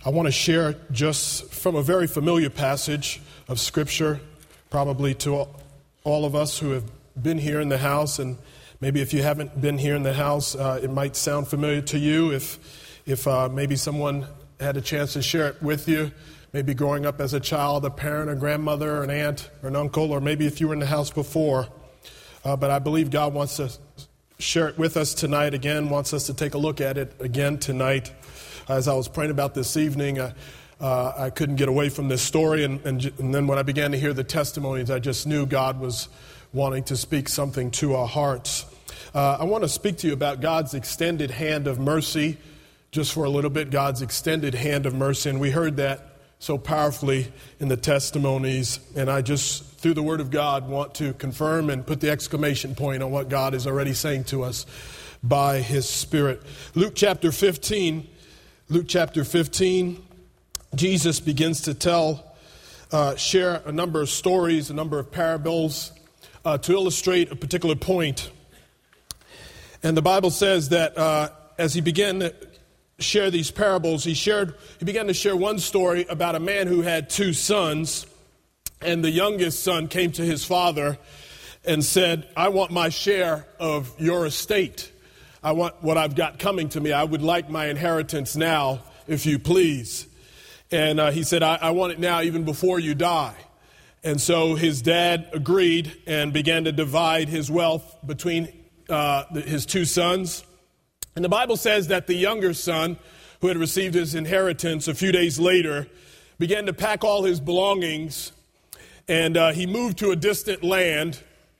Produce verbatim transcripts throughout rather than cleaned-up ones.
I want to share just from a very familiar passage of Scripture, probably to all, all of us who have been here in the house, and maybe if you haven't been here in the house, uh, it might sound familiar to you if, if uh, maybe someone had a chance to share it with you, maybe growing up as a child, a parent, a grandmother, an aunt, or an uncle, or maybe if you were in the house before. Uh, but I believe God wants to share it with us tonight again, wants us to take a look at it again tonight. As I was praying about this evening, uh, uh, I couldn't get away from this story, and, and, and then when I began to hear the testimonies, I just knew God was wanting to speak something to our hearts. Uh, I want to speak to you about God's extended hand of mercy, just for a little bit, God's extended hand of mercy, and we heard that so powerfully in the testimonies, and I just, through the Word of God, want to confirm and put the exclamation point on what God is already saying to us by His Spirit. Luke chapter fifteen, Luke chapter fifteen, Jesus begins to tell, uh, share a number of stories, a number of parables uh, to illustrate a particular point. And the Bible says that uh, as He began to share these parables, he shared. He began to share one story about a man who had two sons, and the youngest son came to his father and said, "I want my share of your estate. I want what I've got coming to me. I would like my inheritance now, if you please." And uh, he said, I, I want it now, even before you die. And so his dad agreed and began to divide his wealth between uh, the, his two sons. And the Bible says that the younger son, who had received his inheritance a few days later, began to pack all his belongings, and uh, he moved to a distant land,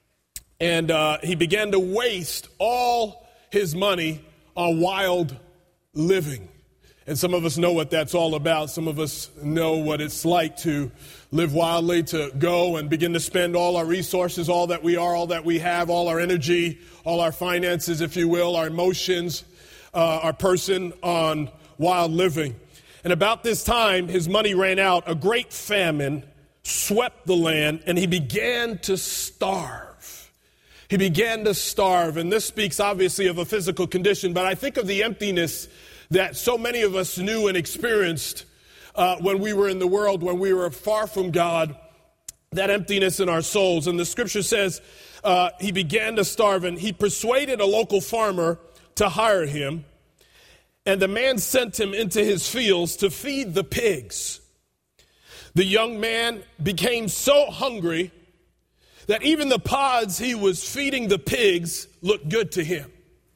and uh, he began to waste all his money on wild living. And some of us know what that's all about. Some of us know what it's like to live wildly, to go and begin to spend all our resources, all that we are, all that we have, all our energy, all our finances, if you will, our emotions, uh, our person on wild living. And about this time, his money ran out. A great famine swept the land, and he began to starve. He began to starve. And this speaks obviously of a physical condition, but I think of the emptiness that so many of us knew and experienced uh, when we were in the world, when we were far from God, that emptiness in our souls. And the scripture says uh, he began to starve, and he persuaded a local farmer to hire him. And the man sent him into his fields to feed the pigs. The young man became so hungry that even the pods he was feeding the pigs looked good to him.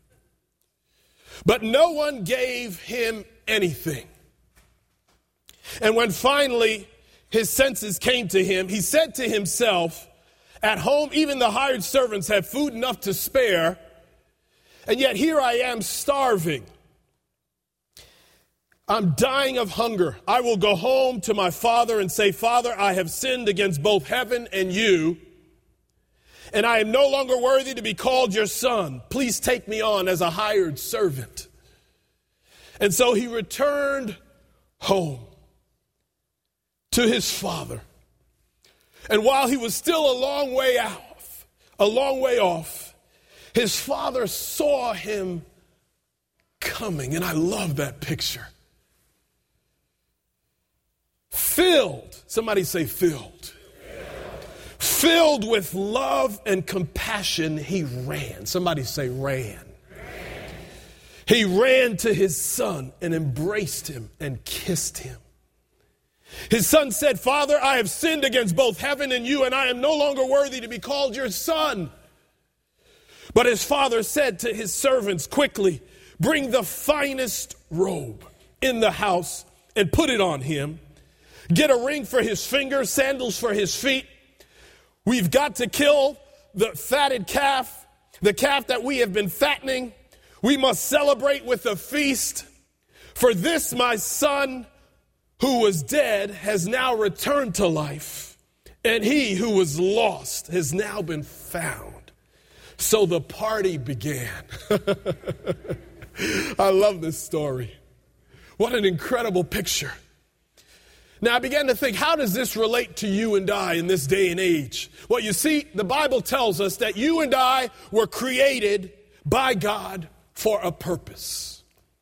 But no one gave him anything. And when finally his senses came to him, he said to himself, "At home, even the hired servants have food enough to spare, and yet here I am starving. I'm dying of hunger. I will go home to my father and say, 'Father, I have sinned against both heaven and you, and I am no longer worthy to be called your son. Please take me on as a hired servant.' And so he returned home to his father. And while he was still a long way off, a long way off, his father saw him coming. And I love that picture. Filled, somebody say filled. Filled with love and compassion, he ran. Somebody say ran. ran. He ran to his son and embraced him and kissed him. His son said, 'Father, I have sinned against both heaven and you, and I am no longer worthy to be called your son.' But his father said to his servants, 'Quickly, bring the finest robe in the house and put it on him. Get a ring for his finger, sandals for his feet. We've got to kill the fatted calf, the calf that we have been fattening. We must celebrate with a feast. For this, my son, who was dead, has now returned to life. And he who was lost has now been found.' So the party began." I love this story. What an incredible picture. Now, I began to think, how does this relate to you and I in this day and age? Well, you see, the Bible tells us that you and I were created by God for a purpose.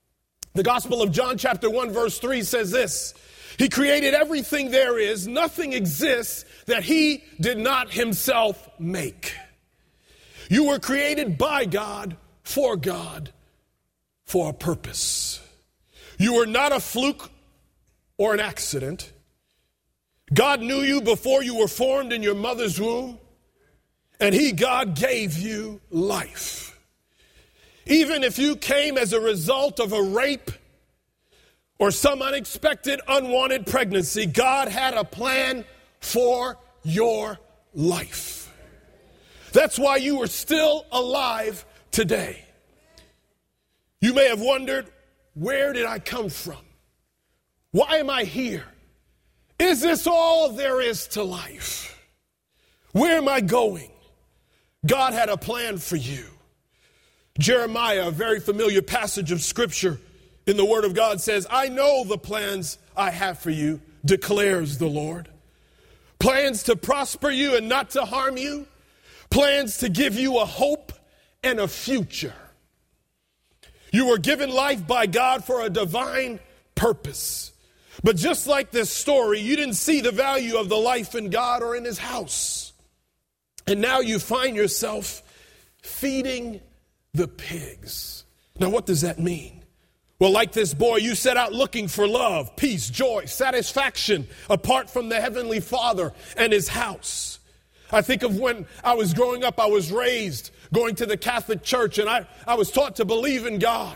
The Gospel of John chapter one verse three says this: He created everything there is. Nothing exists that he did not himself make. You were created by God, for God, for a purpose. You were not a fluke or an accident. God knew you before you were formed in your mother's womb, and he, God, gave you life. Even if you came as a result of a rape or some unexpected, unwanted pregnancy, God had a plan for your life. That's why you are still alive today. You may have wondered, where did I come from? Why am I here? Is this all there is to life? Where am I going? God had a plan for you. Jeremiah, a very familiar passage of scripture in the Word of God, says, I know the plans I have for you, declares the Lord. Plans to prosper you and not to harm you. Plans to give you a hope and a future. You were given life by God for a divine purpose. But just like this story, you didn't see the value of the life in God or in his house. And now you find yourself feeding the pigs. Now, what does that mean? Well, like this boy, you set out looking for love, peace, joy, satisfaction apart from the Heavenly Father and his house. I think of when I was growing up, I was raised going to the Catholic Church, and I, I was taught to believe in God.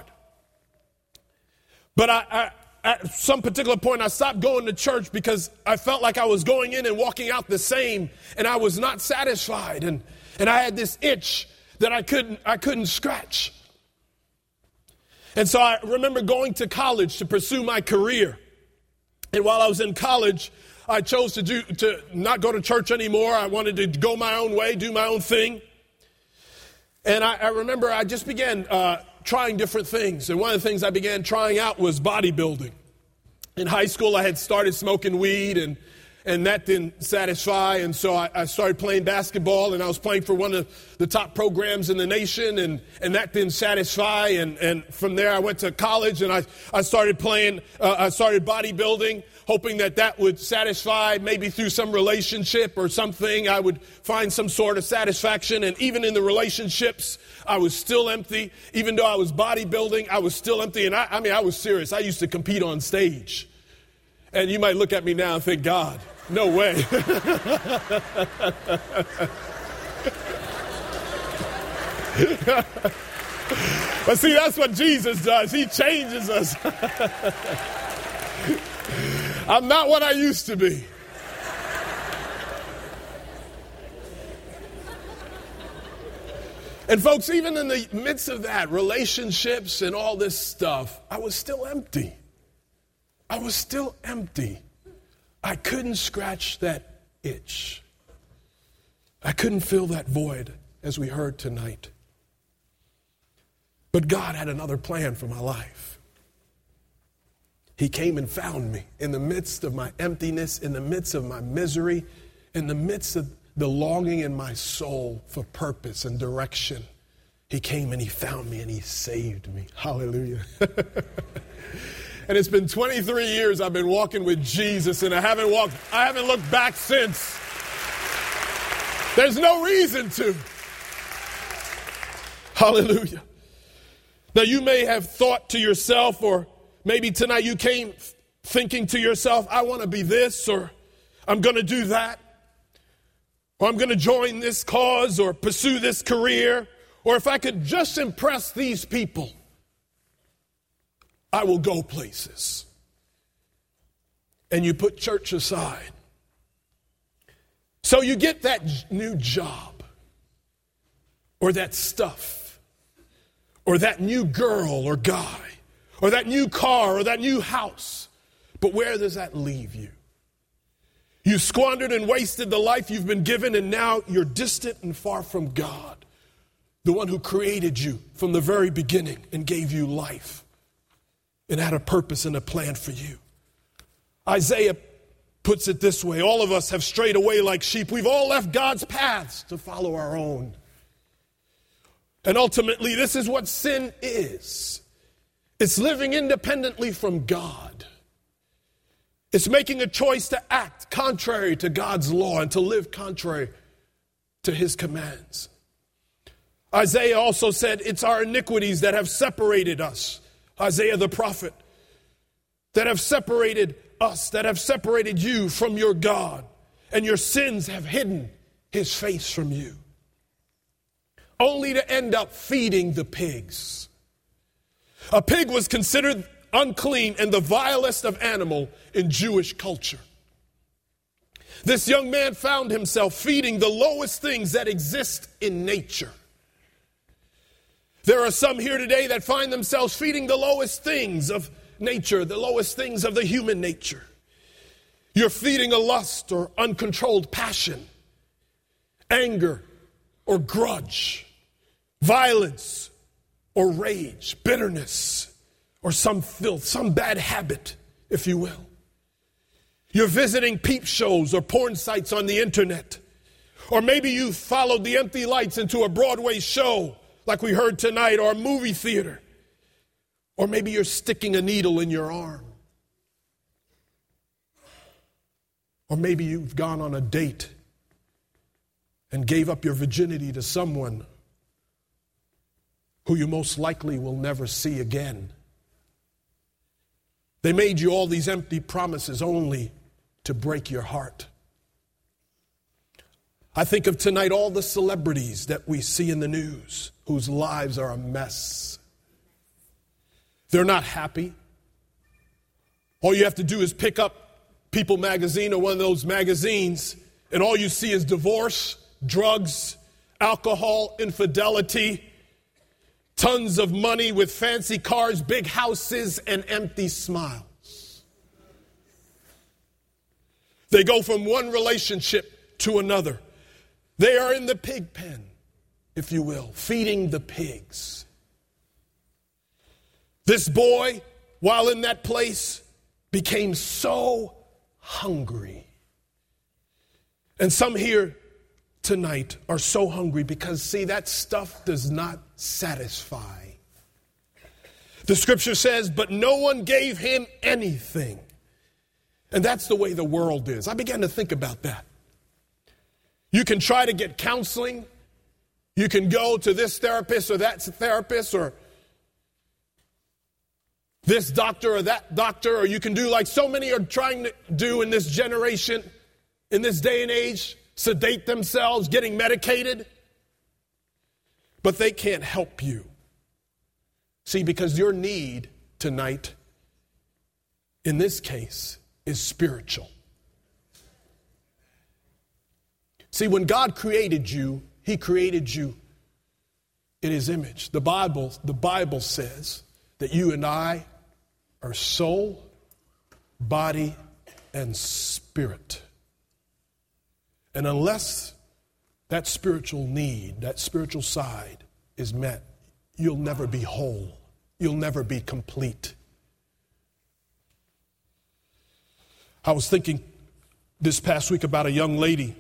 But I, I, at some particular point, I stopped going to church because I felt like I was going in and walking out the same, and I was not satisfied. And, and I had this itch that I couldn't, I couldn't scratch. And so I remember going to college to pursue my career. And while I was in college, I chose to do to not go to church anymore. I wanted to go my own way, do my own thing. And I, I remember I just began uh, trying different things. And one of the things I began trying out was bodybuilding. In high school, I had started smoking weed, and and that didn't satisfy. And so I, I started playing basketball, and I was playing for one of the top programs in the nation, and, and that didn't satisfy. And, and from there, I went to college, and I, I started playing, uh, I started bodybuilding, hoping that that would satisfy, maybe through some relationship or something, I would find some sort of satisfaction. And even in the relationships, I was still empty. Even though I was bodybuilding, I was still empty. And I, I mean, I was serious. I used to compete on stage. And you might look at me now and think, God, no way. But see, that's what Jesus does. He changes us. I'm not what I used to be. And folks, even in the midst of that, relationships and all this stuff, I was still empty. I was still empty. I couldn't scratch that itch. I couldn't fill that void, as we heard tonight. But God had another plan for my life. He came and found me in the midst of my emptiness, in the midst of my misery, in the midst of the longing in my soul for purpose and direction. He came and he found me and he saved me. Hallelujah. And it's been twenty-three years I've been walking with Jesus, and I haven't walked, I haven't looked back since. There's no reason to. Hallelujah. Now you may have thought to yourself, or maybe tonight you came thinking to yourself, I want to be this, or I'm going to do that, or I'm going to join this cause or pursue this career, or if I could just impress these people, I will go places. And you put church aside. So you get that new job, or that stuff, or that new girl or guy, or that new car, or that new house. But where does that leave you? You squandered and wasted the life you've been given, and now you're distant and far from God, the one who created you from the very beginning and gave you life and had a purpose and a plan for you. Isaiah puts it this way: all of us have strayed away like sheep. We've all left God's paths to follow our own. And ultimately, this is what sin is. It's living independently from God. It's making a choice to act contrary to God's law and to live contrary to his commands. Isaiah also said, it's our iniquities that have separated us. Isaiah the prophet, that have separated us, that have separated you from your God, and your sins have hidden his face from you, only to end up feeding the pigs. A pig was considered unclean and the vilest of animal in Jewish culture. This young man found himself feeding the lowest things that exist in nature. There are some here today that find themselves feeding the lowest things of nature, the lowest things of the human nature. You're feeding a lust or uncontrolled passion, anger or grudge, violence or rage, bitterness or some filth, some bad habit, if you will. You're visiting peep shows or porn sites on the internet. Or maybe you followed the empty lights into a Broadway show like we heard tonight, or a movie theater. Or maybe you're sticking a needle in your arm. Or maybe you've gone on a date and gave up your virginity to someone who you most likely will never see again. They made you all these empty promises only to break your heart. I think of tonight all the celebrities that we see in the news whose lives are a mess. They're not happy. All you have to do is pick up People magazine or one of those magazines, and all you see is divorce, drugs, alcohol, infidelity, tons of money with fancy cars, big houses, and empty smiles. They go from one relationship to another. They are in the pig pen, if you will, feeding the pigs. This boy, while in that place, became so hungry. And some here tonight are so hungry because, see, that stuff does not satisfy. The scripture says, but no one gave him anything. And that's the way the world is. I began to think about that. You can try to get counseling. You can go to this therapist or that therapist or this doctor or that doctor, or you can do like so many are trying to do in this generation, in this day and age, sedate themselves, getting medicated. But they can't help you. See, because your need tonight, in this case, is spiritual. See, when God created you, he created you in his image. The Bible, the Bible says that you and I are soul, body, and spirit. And unless that spiritual need, that spiritual side is met, you'll never be whole. You'll never be complete. I was thinking this past week about a young lady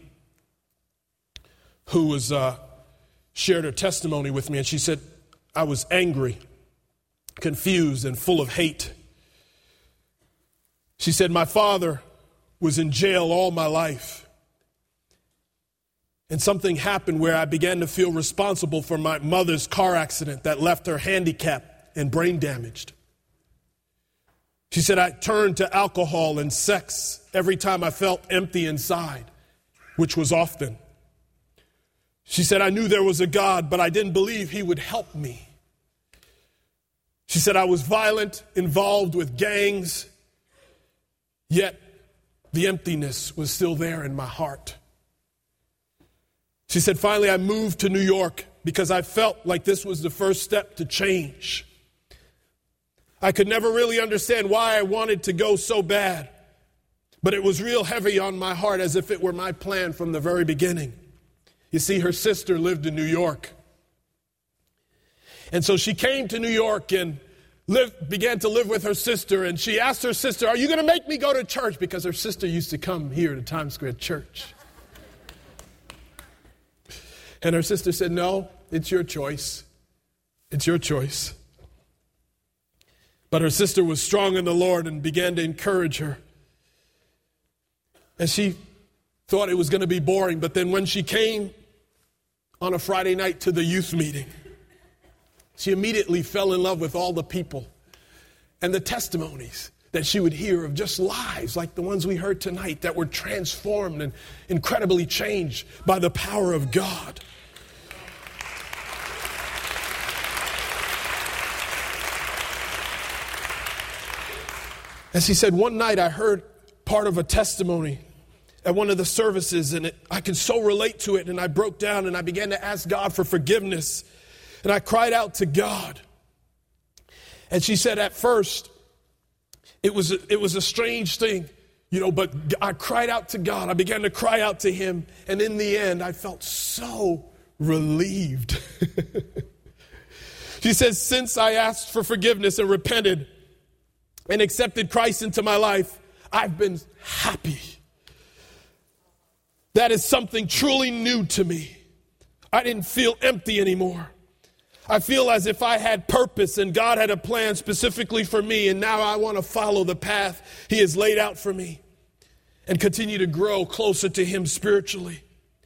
who was uh, shared her testimony with me, and she said, I was angry, confused, and full of hate. She said, my father was in jail all my life. And something happened where I began to feel responsible for my mother's car accident that left her handicapped and brain damaged. She said, I turned to alcohol and sex every time I felt empty inside, which was often. She said, I knew there was a God, but I didn't believe he would help me. She said, I was violent, involved with gangs, yet the emptiness was still there in my heart. She said, finally, I moved to New York because I felt like this was the first step to change. I could never really understand why I wanted to go so bad, but it was real heavy on my heart as if it were my plan from the very beginning. You see, her sister lived in New York. And so she came to New York and lived, began to live with her sister. And she asked her sister, are you going to make me go to church? Because her sister used to come here to Times Square Church. And her sister said, no, it's your choice. It's your choice. But her sister was strong in the Lord and began to encourage her. And she thought it was going to be boring, but then when she came on a Friday night to the youth meeting, she immediately fell in love with all the people and the testimonies that she would hear of just lives like the ones we heard tonight that were transformed and incredibly changed by the power of God. As he said, one night I heard part of a testimony at one of the services, and it, I could so relate to it, and I broke down and I began to ask God for forgiveness, and I cried out to God. And she said, at first, it was a, it was a strange thing, you know, but I cried out to God. I began to cry out to him, and in the end, I felt so relieved. She says, since I asked for forgiveness and repented and accepted Christ into my life, I've been happy. That is something truly new to me. I didn't feel empty anymore. I feel as if I had purpose and God had a plan specifically for me, and now I want to follow the path he has laid out for me and continue to grow closer to him spiritually.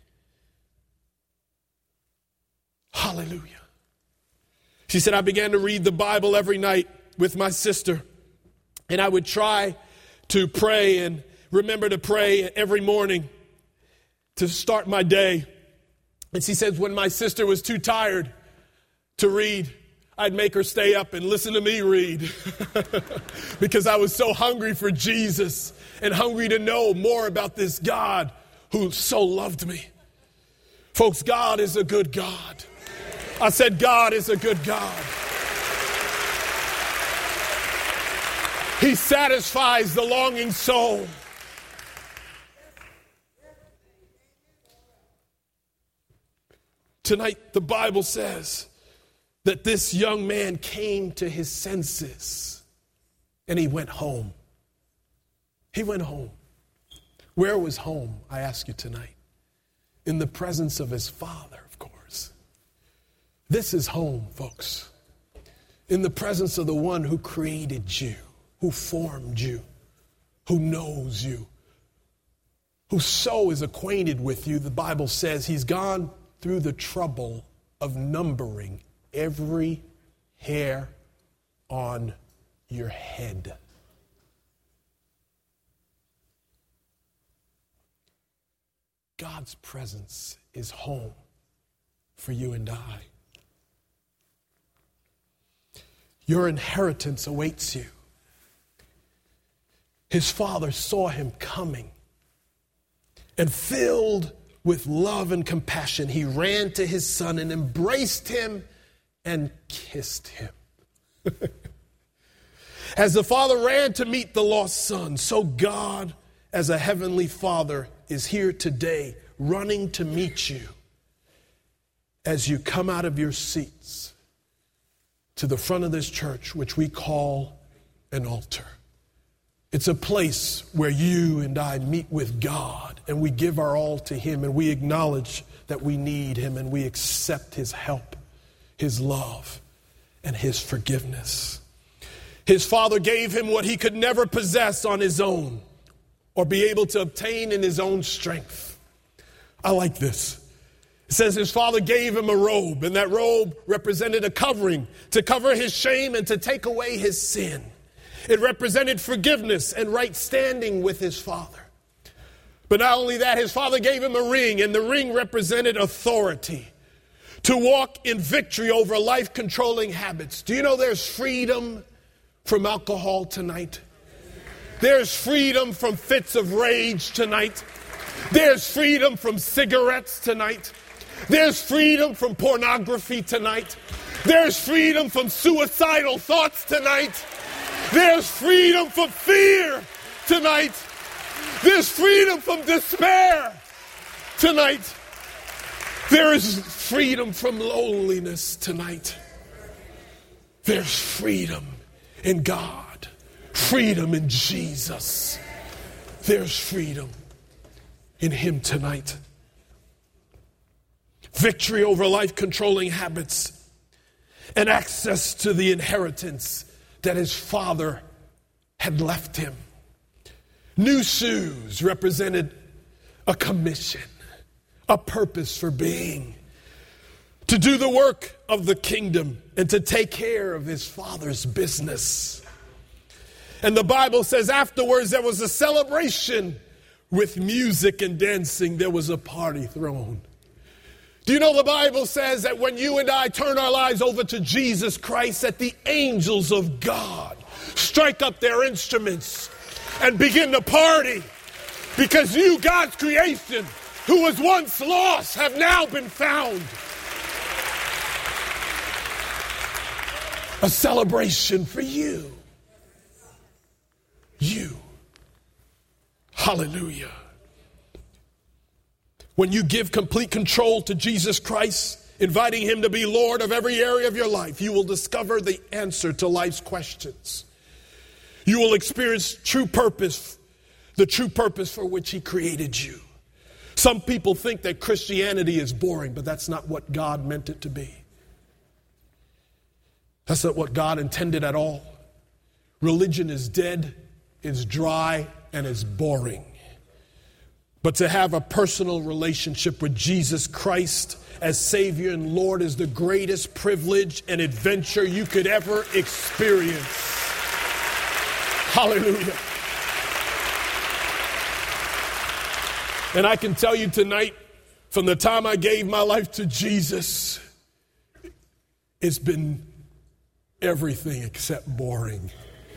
Hallelujah. She said, I began to read the Bible every night with my sister, and I would try to pray and remember to pray every morning to start my day. And she says, when my sister was too tired to read, I'd make her stay up and listen to me read because I was so hungry for Jesus and hungry to know more about this God who so loved me. Folks, God is a good God. I said, God is a good God. He satisfies the longing soul. Tonight, the Bible says that this young man came to his senses and he went home. He went home. Where was home, I ask you tonight? In the presence of his Father, of course. This is home, folks. In the presence of the one who created you, who formed you, who knows you, who so is acquainted with you. The Bible says he's gone through the trouble of numbering every hair on your head. God's presence is home for you and I. Your inheritance awaits you. His Father saw him coming, and filled with love and compassion, he ran to his son and embraced him and kissed him. As the Father ran to meet the lost son, so God, as a heavenly Father, is here today, running to meet you as you come out of your seats to the front of this church, which we call an altar. It's a place where you and I meet with God, and we give our all to him, and we acknowledge that we need him, and we accept his help, his love, and his forgiveness. His Father gave him what he could never possess on his own or be able to obtain in his own strength. I like this. It says his Father gave him a robe, and that robe represented a covering to cover his shame and to take away his sin. It represented forgiveness and right standing with his Father. But not only that, his Father gave him a ring, and the ring represented authority to walk in victory over life-controlling habits. Do you know there's freedom from alcohol tonight? There's freedom from fits of rage tonight. There's freedom from cigarettes tonight. There's freedom from pornography tonight. There's freedom from suicidal thoughts tonight. There's freedom from fear tonight. There's freedom from despair tonight. There is freedom from loneliness tonight. There's freedom in God. Freedom in Jesus. There's freedom in him tonight. Victory over life-controlling habits and access to the inheritance that his father had left him. New shoes represented a commission, a purpose for being, to do the work of the kingdom and to take care of his father's business. And the Bible says afterwards there was a celebration with music and dancing. There was a party thrown. Do you know the Bible says that when you and I turn our lives over to Jesus Christ, that the angels of God strike up their instruments and begin to party, because you, God's creation, who was once lost, have now been found. A celebration for you. You. Hallelujah. When you give complete control to Jesus Christ, inviting him to be Lord of every area of your life, you will discover the answer to life's questions. You will experience true purpose, the true purpose for which he created you. Some people think that Christianity is boring, but that's not what God meant it to be. That's not what God intended at all. Religion is dead, is dry, and is boring. But to have a personal relationship with Jesus Christ as Savior and Lord is the greatest privilege and adventure you could ever experience. Hallelujah. And I can tell you tonight, from the time I gave my life to Jesus, it's been everything except boring.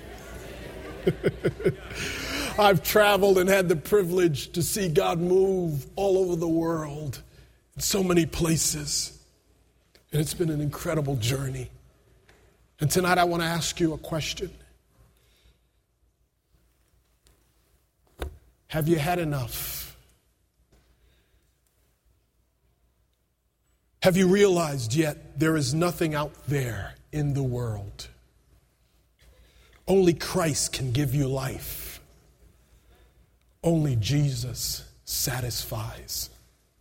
I've traveled and had the privilege to see God move all over the world in so many places. And it's been an incredible journey. And tonight I want to ask you a question. Have you had enough? Have you realized yet there is nothing out there in the world? Only Christ can give you life. Only Jesus satisfies.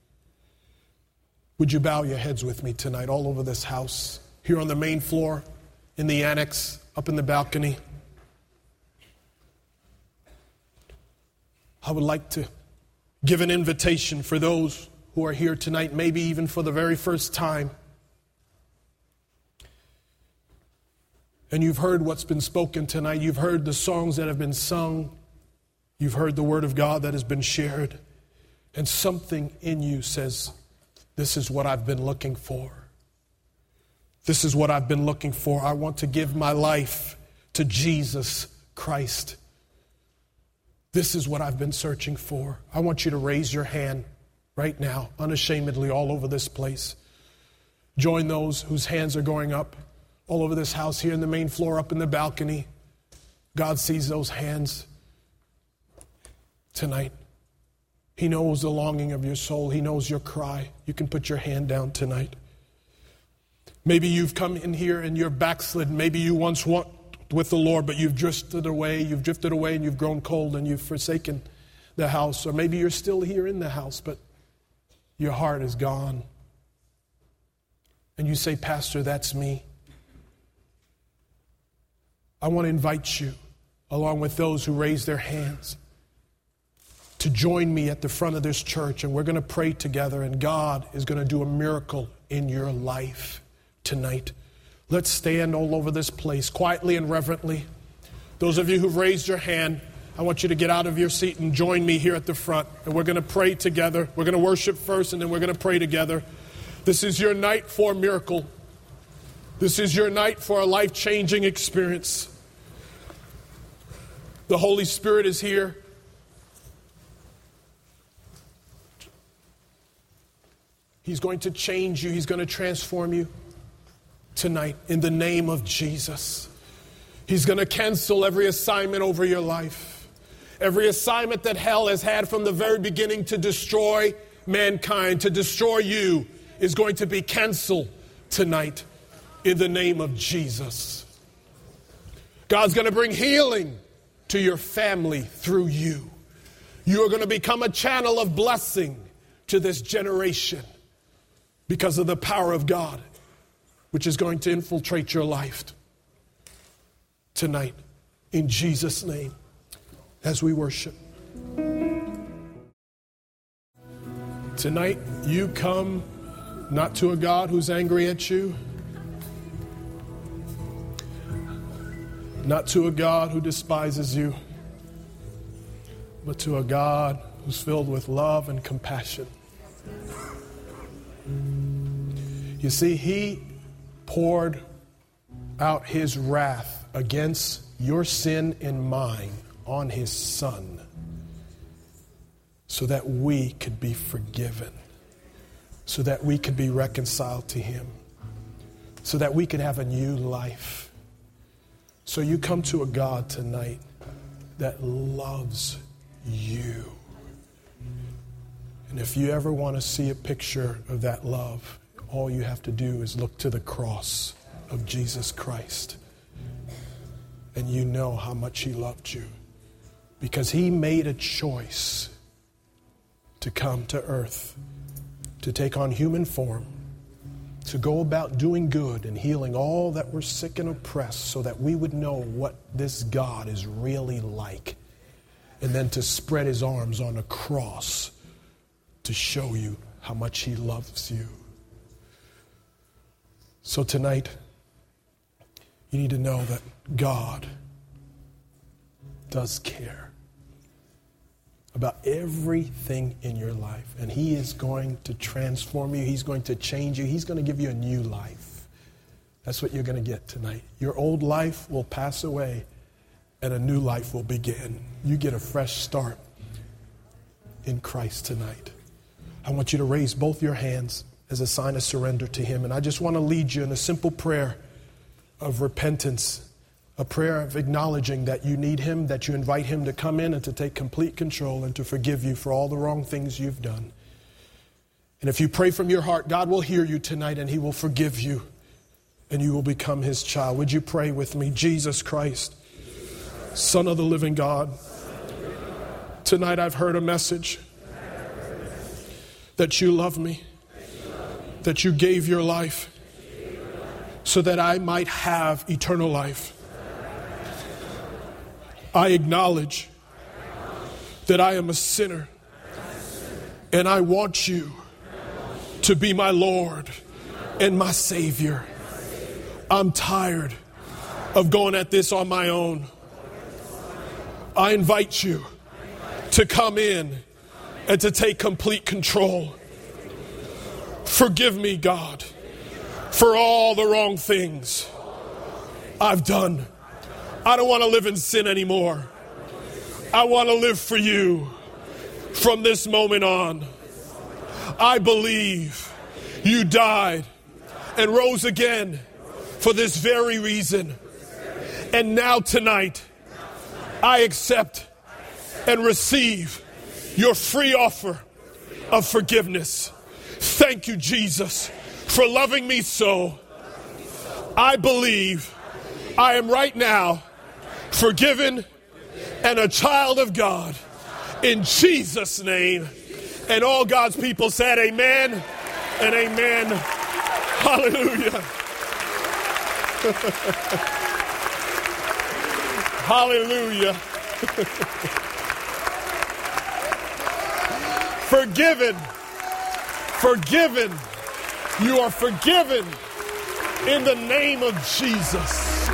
Would you bow your heads with me tonight all over this house, here on the main floor, in the annex, up in the balcony? I would like to give an invitation for those who are here tonight, maybe even for the very first time. And you've heard what's been spoken tonight. You've heard the songs that have been sung. You've heard the word of God that has been shared. And something in you says, this is what I've been looking for. This is what I've been looking for. I want to give my life to Jesus Christ. This is what I've been searching for. I want you to raise your hand right now, unashamedly, all over this place. Join those whose hands are going up all over this house, here in the main floor, up in the balcony. God sees those hands tonight. He knows the longing of your soul. He knows your cry. You can put your hand down tonight. Maybe you've come in here and you're backslidden. Maybe you once walked with the Lord, but you've drifted away. You've drifted away and you've grown cold and you've forsaken the house. Or maybe you're still here in the house, but your heart is gone. And you say, Pastor, that's me. I want to invite you, along with those who raise their hands, to join me at the front of this church, and we're going to pray together, and God is going to do a miracle in your life tonight. Let's stand all over this place, quietly and reverently. Those of you who've raised your hand, I want you to get out of your seat and join me here at the front, and we're going to pray together. We're going to worship first, and then we're going to pray together. This is your night for a miracle. This is your night for a life-changing experience. The Holy Spirit is here. He's going to change you. He's going to transform you tonight in the name of Jesus. He's going to cancel every assignment over your life. Every assignment that hell has had from the very beginning to destroy mankind, to destroy you, is going to be canceled tonight in the name of Jesus. God's going to bring healing to your family through you. You are going to become a channel of blessing to this generation because of the power of God, which is going to infiltrate your life. tonight in Jesus' name as we worship. Tonight, you come not to a God who's angry at you, not to a God who despises you, but to a God who's filled with love and compassion. You see, he poured out his wrath against your sin and mine on his Son so that we could be forgiven, so that we could be reconciled to him, so that we could have a new life. So you come to a God tonight that loves you. And if you ever want to see a picture of that love, all you have to do is look to the cross of Jesus Christ. And you know how much he loved you. Because he made a choice to come to earth, to take on human form, to go about doing good and healing all that were sick and oppressed so that we would know what this God is really like. And then to spread his arms on a cross to show you how much he loves you. So tonight, you need to know that God does care about everything in your life. And he is going to transform you. He's going to change you. He's going to give you a new life. That's what you're going to get tonight. Your old life will pass away and a new life will begin. You get a fresh start in Christ tonight. I want you to raise both your hands as a sign of surrender to him. And I just want to lead you in a simple prayer of repentance, a prayer of acknowledging that you need him, that you invite him to come in and to take complete control and to forgive you for all the wrong things you've done. And if you pray from your heart, God will hear you tonight and he will forgive you and you will become his child. Would you pray with me? Jesus Christ, Son of the living God, tonight I've heard a message that you love me, that you gave your life so that I might have eternal life. I acknowledge that I am a sinner and I want you to be my Lord and my Savior. I'm tired of going at this on my own. I invite you to come in and to take complete control. Forgive me, God, for all the wrong things I've done. I don't want to live in sin anymore. I want to live for you from this moment on. I believe you died and rose again for this very reason. And now tonight, I accept and receive your free offer of forgiveness. Thank you, Jesus, for loving me so. I believe I am right now forgiven and a child of God in Jesus' name. And all God's people said amen and amen. Hallelujah. Hallelujah. Forgiven. Forgiven. You are forgiven in the name of Jesus.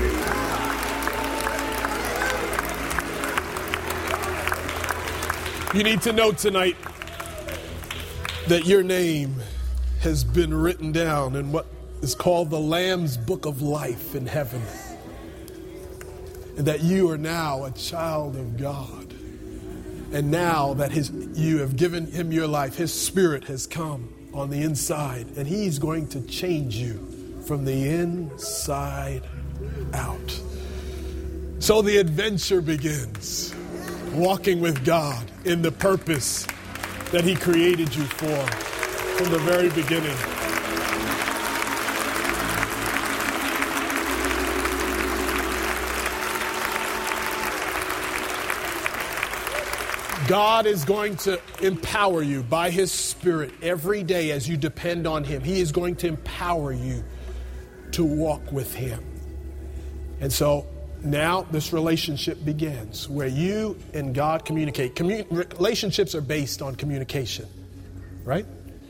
You need to know tonight that your name has been written down in what is called the Lamb's Book of Life in heaven. And that you are now a child of God. And now that his, you have given him your life, his Spirit has come on the inside. And he's going to change you from the inside out. So the adventure begins. Walking with God in the purpose that he created you for from the very beginning. God is going to empower you by his Spirit every day as you depend on him. He is going to empower you to walk with him. And so now this relationship begins where you and God communicate. Commun- relationships are based on communication, right?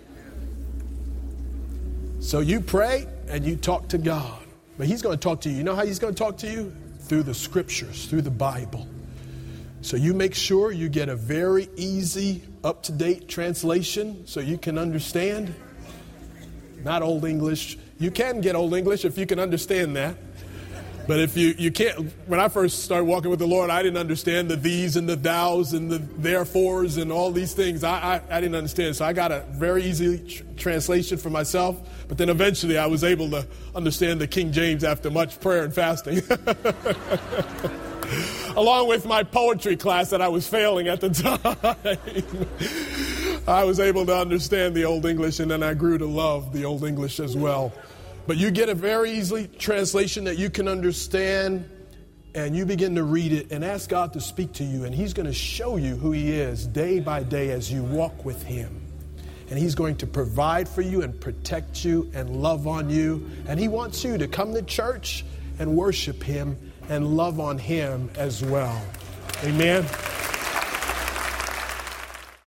So you pray and you talk to God, but he's going to talk to you. You know how he's going to talk to you? Through the scriptures, through the Bible. So you make sure you get a very easy, up-to-date translation so you can understand. Not Old English. You can get Old English if you can understand that. But if you, you can't, when I first started walking with the Lord, I didn't understand the these and the thous and the therefores and all these things. I, I, I didn't understand. So I got a very easy tr- translation for myself. But then eventually I was able to understand the King James after much prayer and fasting. Along with my poetry class that I was failing at the time. I was able to understand the Old English, and then I grew to love the Old English as well. But you get a very easy translation that you can understand, and you begin to read it and ask God to speak to you, and he's going to show you who he is day by day as you walk with him. And he's going to provide for you and protect you and love on you. And he wants you to come to church and worship him and love on him as well. Amen.